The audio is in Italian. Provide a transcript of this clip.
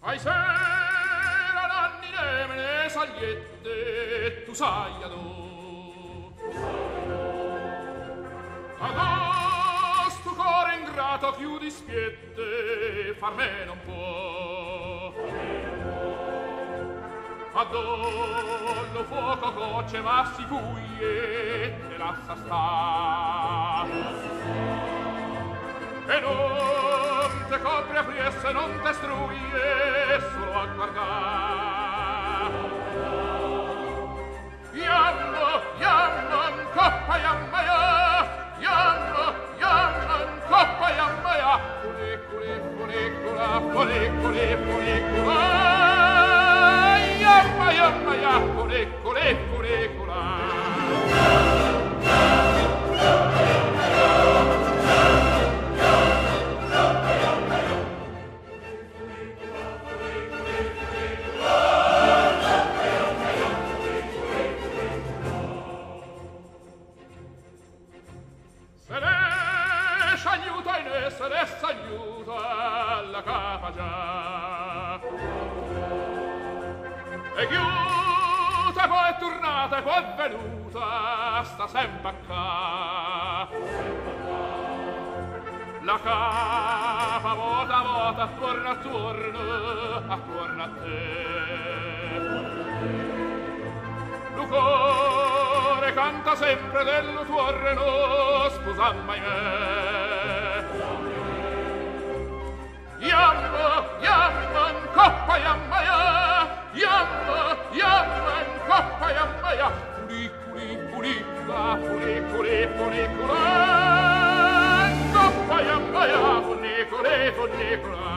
Ai sera nanni nemene sagliette, tu sai adò. Agosto cuore ingrato più di spiette, far me non può. Adollo fuoco coce ma si fuie, e lascia sta. E non te copri a priesse, non te struie, solo a guardar. Yamman, coppa yammaia, yamman, coppa yammaia, fulicula, fulicula, yammaia, fulicula. Se ne s'aiuta la capa già. E chiuta poi è tornata e poi è venuta, sta sempre qua. La capa vota, attorno a te. Lo cuore canta sempre dello tuo reno, sposamai me. Yamman, coppa yammaia, yamman, coppa yammaia, fulicula, coppa yammaia, fulicula.